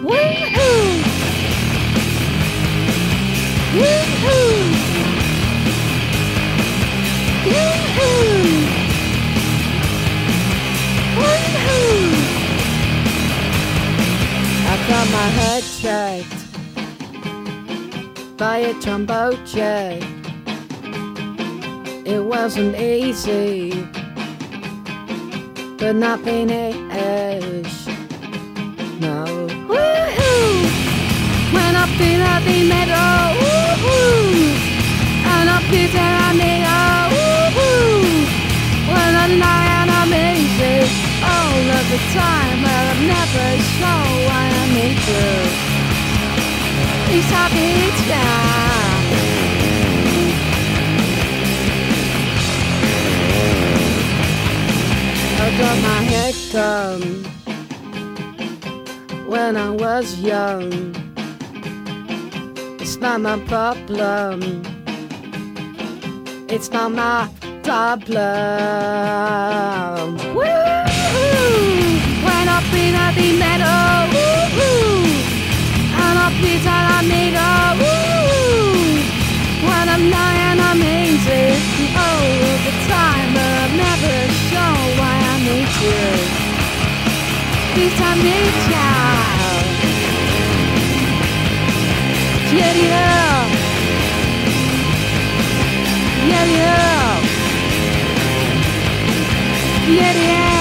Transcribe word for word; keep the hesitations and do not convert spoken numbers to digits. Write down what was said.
Woo-hoo! Woo-hoo! Woo-hoo! Woo-hoo! I got my head checked by a jumbo jet. It wasn't easy, but nothing is. No. Woo-hoo! When I feel like the metal, woo-hoo! And I feel that I need a woo-hoo! When I lie and I'm easy all of the time, well I'm never sure why I need you. It's happy time. I got my head done when I was young. It's not my problem. It's not my problem. Woo-hoo! When I feel at the metal, woo-hoo! And I feel that I need a woo-hoo! When I'm lying, I'm easy all of the time, but I'm never sure why I need you. Please tell me child. Yeah, yeah. Yeah, yeah. Yeah, yeah.